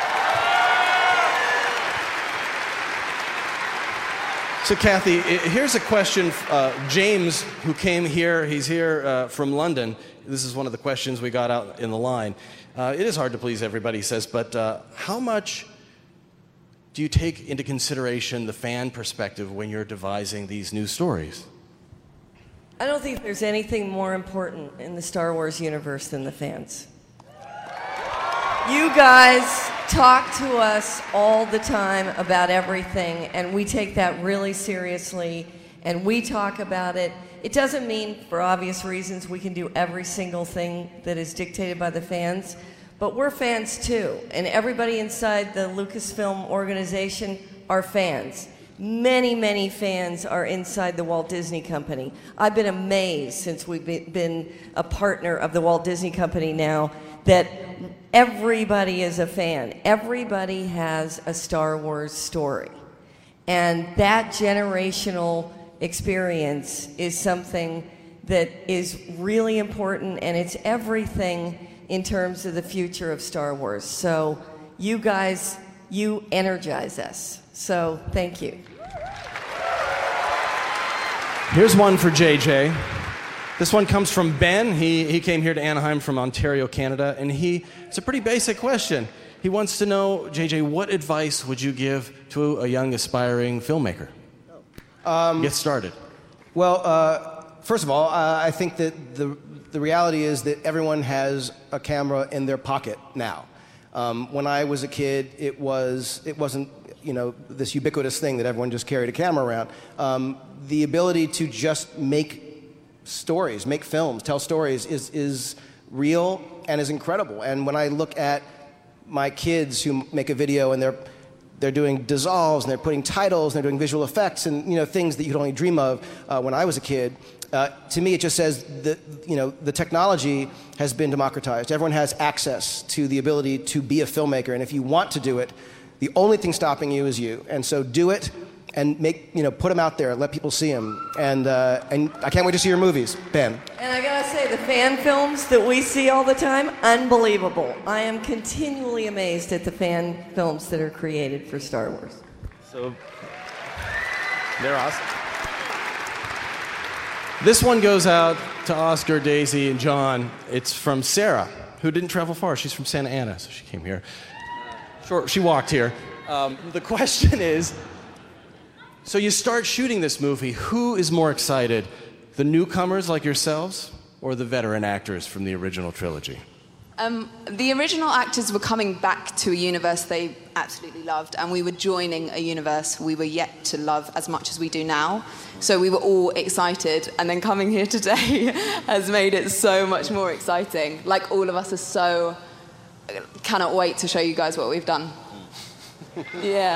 So, Kathy, here's a question. Uh, James, who came here, he's here uh, from London. This is one of the questions we got out in the line. Uh, it is hard to please everybody, he says, but uh, how much do you take into consideration the fan perspective when you're devising these new stories? I don't think there's anything more important in the Star Wars universe than the fans. You guys talk to us all the time about everything, and we take that really seriously, and we talk about it. It doesn't mean, for obvious reasons, we can do every single thing that is dictated by the fans, but we're fans too, and everybody inside the Lucasfilm organization are fans. Many, many fans are inside the Walt Disney Company. I've been amazed since we've been a partner of the Walt Disney Company now that everybody is a fan. Everybody has a Star Wars story. And that generational experience is something that is really important, and it's everything in terms of the future of Star Wars. So you guys, you energize us. So, thank you. Here's one for J J. This one comes from Ben. He, he came here to Anaheim from Ontario, Canada, and he, it's a pretty basic question. He wants to know, J J, what advice would you give to a young aspiring filmmaker? Um, Get started. Well, uh, first of all, uh, I think that the, the reality is that everyone has a camera in their pocket now. Um, when I was a kid, it, was, it wasn't you know, this ubiquitous thing that everyone just carried a camera around. Um, the ability to just make stories, make films, tell stories is, is real and is incredible. And when I look at my kids who make a video and they're they're doing dissolves, and they're putting titles, and they're doing visual effects, and you know things that you could only dream of uh, when I was a kid. Uh, to me, it just says that you know the technology has been democratized. Everyone has access to the ability to be a filmmaker, and if you want to do it, the only thing stopping you is you. And so, do it, and make you know put them out there, let people see them, and uh, and I can't wait to see your movies, Ben. And I gotta say, the fan films that we see all the time, unbelievable. I am continually amazed at the fan films that are created for Star Wars. So, they're awesome. This one goes out to Oscar, Daisy, and John. It's from Sarah, who didn't travel far. She's from Santa Ana, so she came here. Short, she walked here. Um, the question is, so you start shooting this movie, who is more excited? The newcomers like yourselves, or the veteran actors from the original trilogy? Um, the original actors were coming back to a universe they absolutely loved, and we were joining a universe we were yet to love as much as we do now. So we were all excited, and then coming here today has made it so much more exciting. Like, all of us are so... cannot wait to show you guys what we've done. Yeah.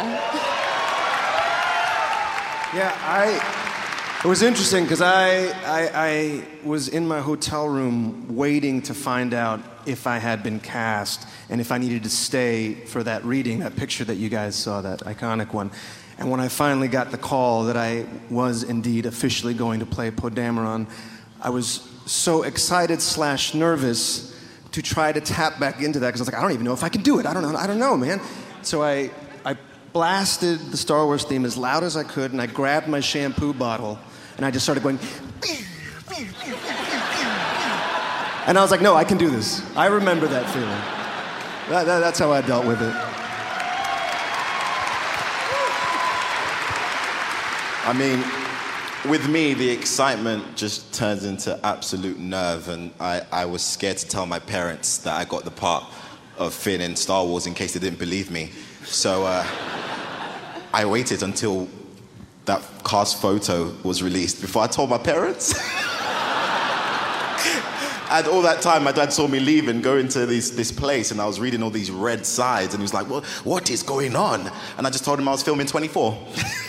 Yeah, I... It was interesting because I, I, I was in my hotel room waiting to find out if I had been cast and if I needed to stay for that reading, that picture that you guys saw, that iconic one. And when I finally got the call that I was indeed officially going to play Poe Dameron, I was so excited slash nervous to try to tap back into that because I was like, I don't even know if I can do it. I don't know. I don't know, man. So I, I blasted the Star Wars theme as loud as I could, and I grabbed my shampoo bottle, and I just started going... And I was like, no, I can do this. I remember that feeling. That, that, that's how I dealt with it. I mean, with me, the excitement just turns into absolute nerve, and I, I was scared to tell my parents that I got the part of Finn in Star Wars in case they didn't believe me. So uh, I waited until that cast photo was released before I told my parents. And all that time, my dad saw me leave and go into this, this place, and I was reading all these red sides, and he was like, well, what is going on? And I just told him I was filming twenty-four.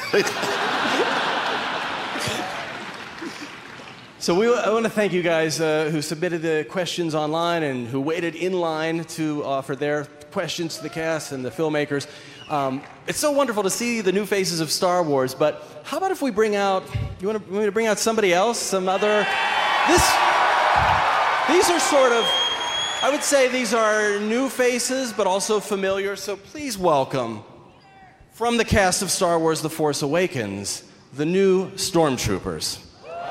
So we, I want to thank you guys uh, who submitted the questions online and who waited in line to offer their questions to the cast and the filmmakers. Um, it's so wonderful to see the new faces of Star Wars, but how about if we bring out, you want, to, you want me to bring out somebody else, some other, this, these are sort of, I would say these are new faces, but also familiar, so please welcome, from the cast of Star Wars The Force Awakens, the new Stormtroopers.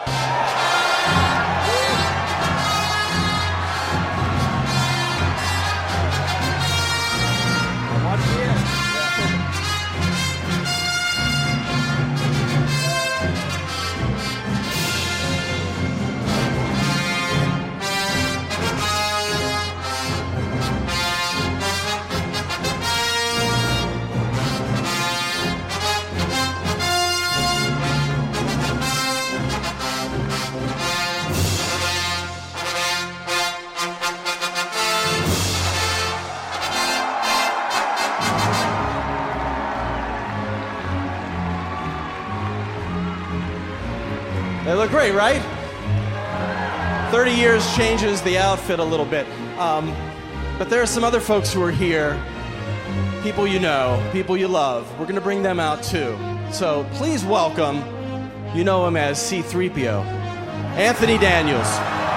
They look great, right? thirty years changes the outfit a little bit. Um, but there are some other folks who are here, people you know, people you love. We're going to bring them out too. So please welcome, you know him as C three P O, Anthony Daniels.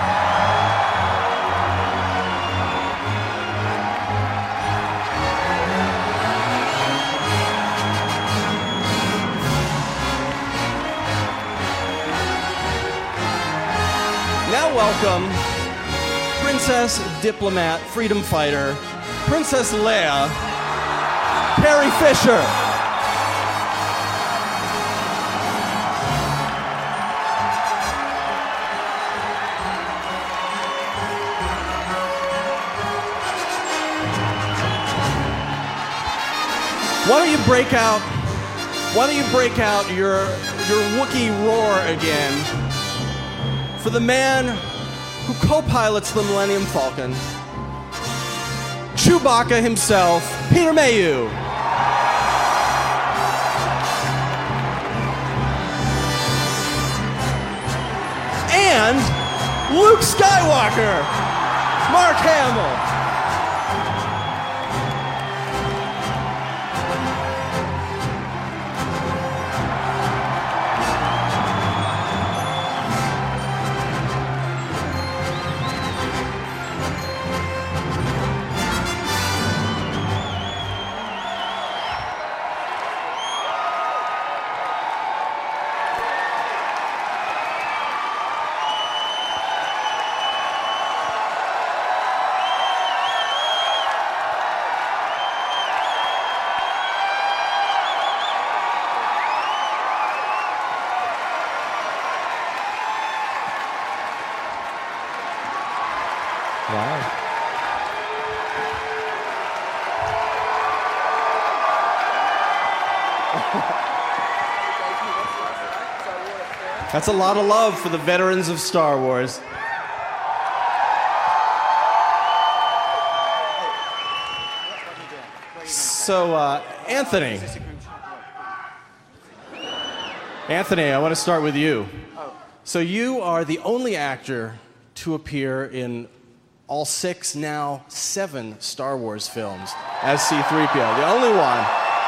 Welcome, Princess Diplomat, Freedom Fighter, Princess Leia, Carrie Fisher. Why don't you break out, why don't you break out your, your Wookiee roar again for the man who co-pilots the Millennium Falcon, Chewbacca himself, Peter Mayhew. and Luke Skywalker, Mark Hamill. That's a lot of love for the veterans of Star Wars. So, uh, Anthony. Anthony, I want to start with you. So you are the only actor to appear in all six, now seven Star Wars films as C three P O. The only one.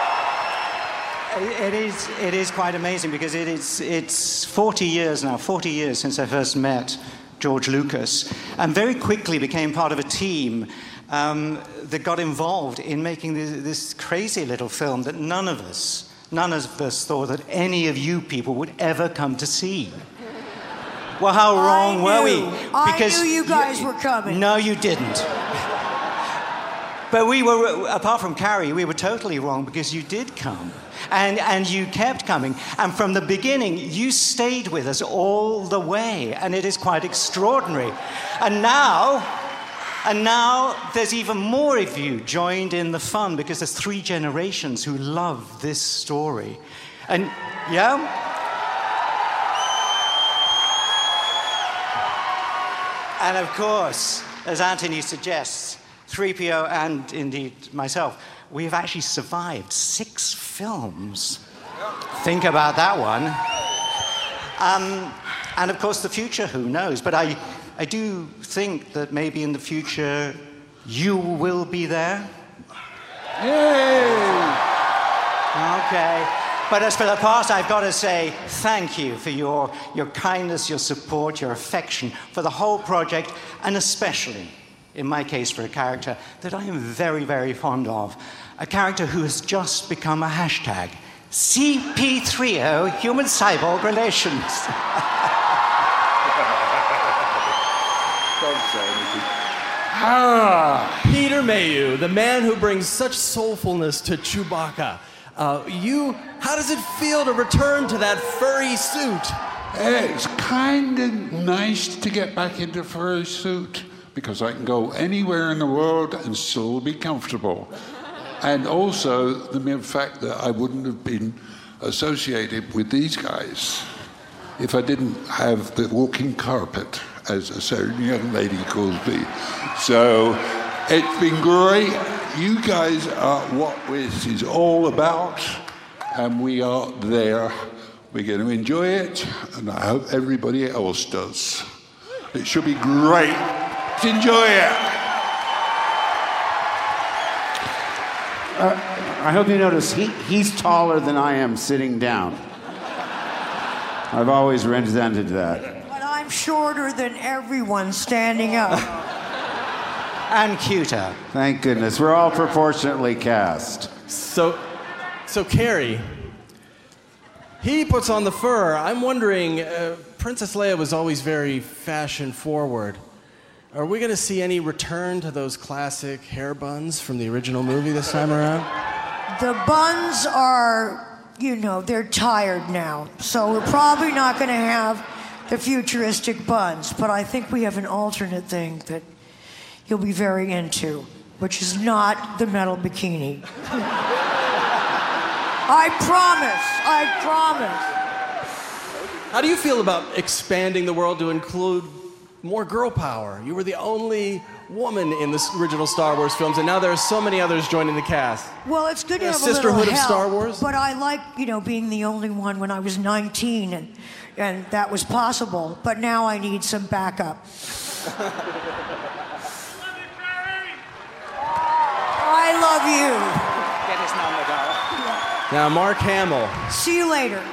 It is, it is quite amazing because it is, it's forty years now, forty years since I first met George Lucas, and very quickly became part of a team um, that got involved in making this, this crazy little film that none of us, none of us thought that any of you people would ever come to see. Well, how wrong I were knew. we? I knew you guys you, were coming. No, you didn't. But we were, apart from Carrie, we were totally wrong because you did come. And, and you kept coming. And from the beginning, you stayed with us all the way. And it is quite extraordinary. And now, and now there's even more of you joined in the fun because there's three generations who love this story. And, yeah? And of course, as Anthony suggests, three P O and indeed myself, we've actually survived six films. Think about that one. Um, and of course, the future, who knows? But I, I do think that maybe in the future, you will be there. Yay! Okay. But as for the past, I've got to say thank you for your, your kindness, your support, your affection for the whole project, and especially, in my case, for a character that I am very, very fond of. A character who has just become a hashtag. C P three O, human-cyborg relations. Don't say anything. Ah, Peter Mayhew, the man who brings such soulfulness to Chewbacca. Uh, you, how does it feel to return to that furry suit? It's kind of nice to get back into a furry suit because I can go anywhere in the world and still be comfortable. And also the mere fact that I wouldn't have been associated with these guys if I didn't have the walking carpet, as a certain young lady calls me. So it's been great. You guys are what this is all about, and we are there. We're going to enjoy it, and I hope everybody else does. It should be great. Let's enjoy it. Uh, I hope you notice he, he's taller than I am sitting down. I've always resented that. But I'm shorter than everyone standing up. And cuter. Thank goodness. We're all proportionately cast. So, so Carrie, he puts on the fur. I'm wondering, uh, Princess Leia was always very fashion forward. Are we going to see any return to those classic hair buns from the original movie this time around? The buns are, you know, they're tired now. So we're probably not going to have the futuristic buns. But I think we have an alternate thing that you'll be very into, which is not the metal bikini. I promise. I promise. How do you feel about expanding the world to include more girl power? You were the only woman in the original Star Wars films, and now there are so many others joining the cast. Well, it's good to Yeah, have a Sisterhood little of help, Star Wars. but I like, you know, being the only one when I was nineteen and and that was possible. But now I need some backup. I love you. Get his number, darling. Now, Mark Hamill. See you later.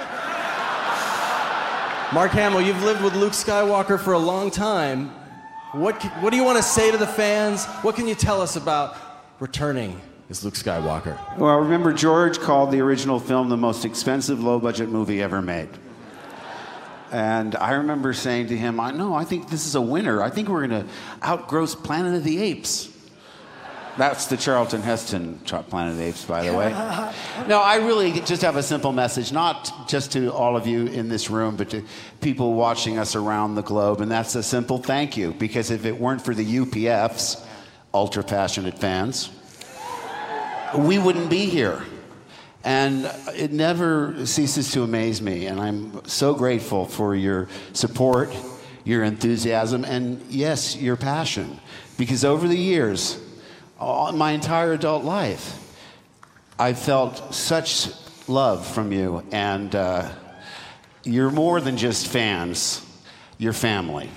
Mark Hamill, you've lived with Luke Skywalker for a long time. What, what do you want to say to the fans? What can you tell us about returning as Luke Skywalker? Well, remember, George called the original film the most expensive low-budget movie ever made. And I remember saying to him, I no, I think this is a winner. I think we're going to outgross Planet of the Apes. That's the Charlton Heston Planet of the Apes, by the way. No, I really just have a simple message, not just to all of you in this room, but to people watching us around the globe. And that's a simple thank you, because if it weren't for the U P Fs, ultra passionate fans, we wouldn't be here. And it never ceases to amaze me. And I'm so grateful for your support, your enthusiasm, and yes, your passion. Because over the years, all, my entire adult life, I felt such love from you. And uh, you're more than just fans, you're family.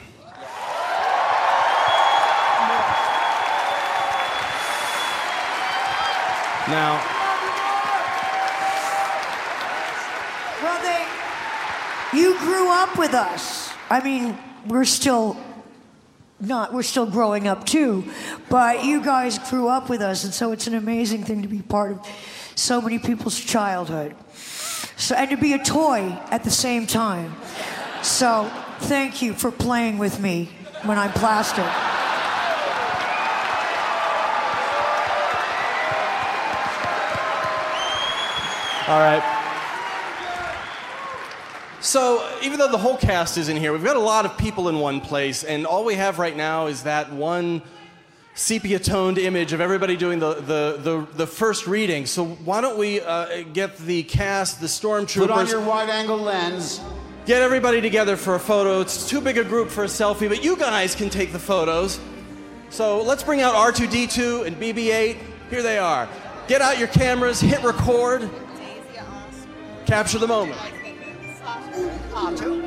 Now, well, they, you grew up with us. I mean, we're still not, we're still growing up too, but you guys grew up with us, and so it's an amazing thing to be part of so many people's childhood. So, and to be a toy at the same time. So, thank you for playing with me when I'm plastic. All right. So, even though the whole cast is in here, we've got a lot of people in one place, and all we have right now is that one sepia-toned image of everybody doing the, the, the, the first reading. So why don't we uh, get the cast, the stormtroopers... Put on your wide-angle lens. Get everybody together for a photo. It's too big a group for a selfie, but you guys can take the photos. So let's bring out R two D two and B B eight. Here they are. Get out your cameras, hit record. Capture the moment. R two.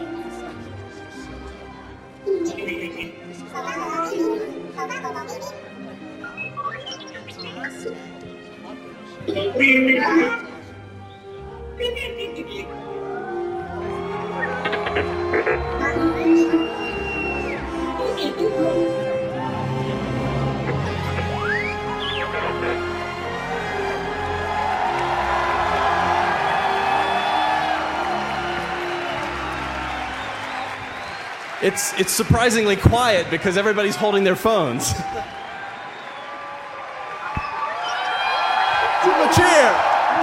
It's, it's surprisingly quiet because everybody's holding their phones. To the chair!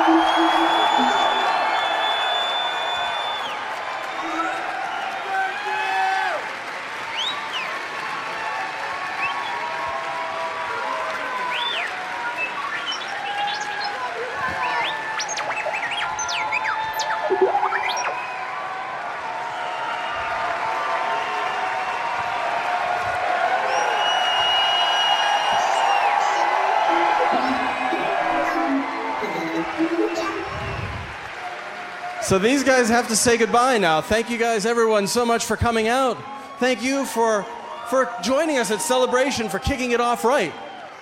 So these guys have to say goodbye now. Thank you guys, everyone, so much for coming out. Thank you for, for joining us at Celebration, for kicking it off right.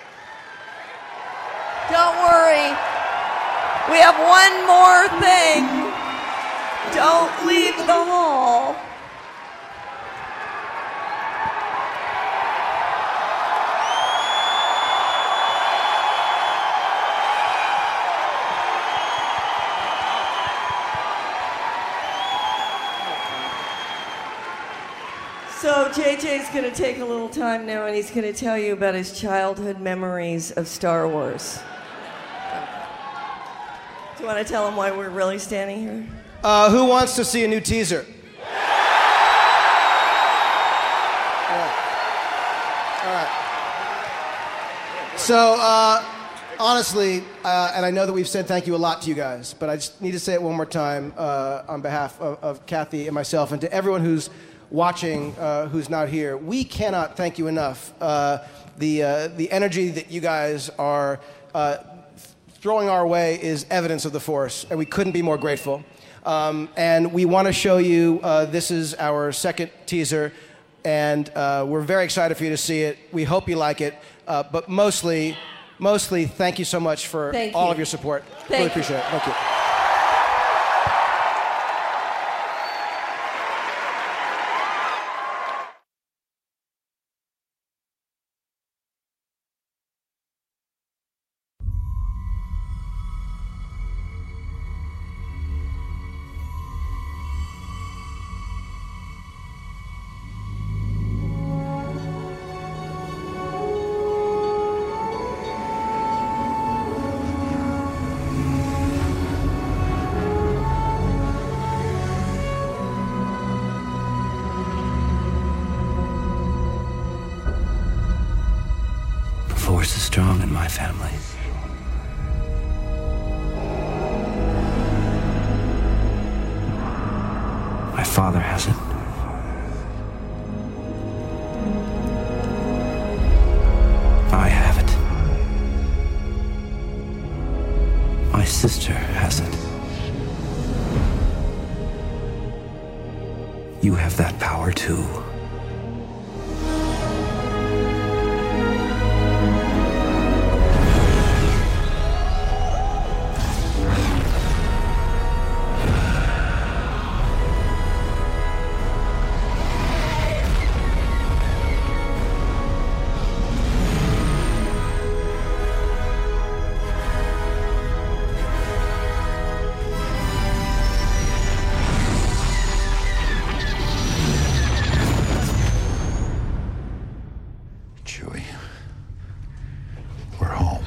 Don't worry. We have one more thing. Don't leave the hall. So J J's going to take a little time now, and he's going to tell you about his childhood memories of Star Wars. Do you want to tell him why we're really standing here? Uh, who wants to see a new teaser? Yeah. All right. So, uh, honestly, uh, and I know that we've said thank you a lot to you guys, but I just need to say it one more time uh, on behalf of, of Kathy and myself, and to everyone who's watching, uh, who's not here. We cannot thank you enough. Uh, the, uh, the energy that you guys are uh, throwing our way is evidence of the Force, and we couldn't be more grateful. Um, and we want to show you, uh, this is our second teaser, and uh, we're very excited for you to see it. We hope you like it, uh, but mostly, mostly, thank you so much for Thank all you. of your support. Thank really you. appreciate it. Thank you. The force is strong in my family. My father has it. I have it. My sister has it. You have that power too. Chewie, we're home.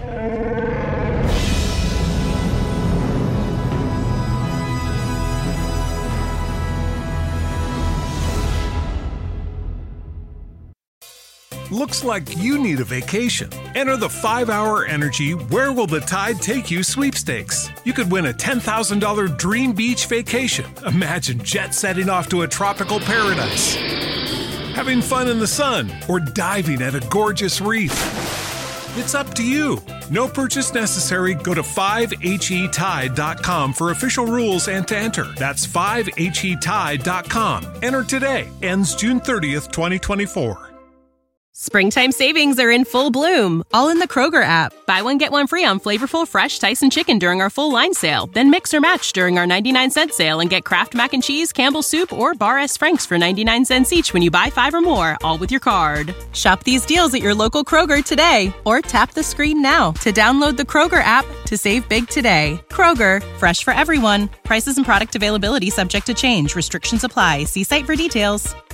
Looks like you need a vacation. Enter the five hour Energy Where Will the Tide Take You sweepstakes. You could win a ten thousand dollars dream beach vacation. Imagine jet setting off to a tropical paradise, having fun in the sun, or diving at a gorgeous reef. It's up to you. No purchase necessary. Go to five H E tide dot com for official rules and to enter. That's five H E tide dot com. Enter today. Ends June thirtieth, twenty twenty-four. Springtime savings are in full bloom, all in the Kroger app. Buy one, get one free on flavorful, fresh Tyson chicken during our full line sale. Then mix or match during our ninety-nine cent sale and get Kraft Mac and Cheese, Campbell's Soup, or Bar S. Frank's for ninety-nine cents each when you buy five or more, all with your card. Shop these deals at your local Kroger today, or tap the screen now to download the Kroger app to save big today. Kroger, fresh for everyone. Prices and product availability subject to change. Restrictions apply. See site for details.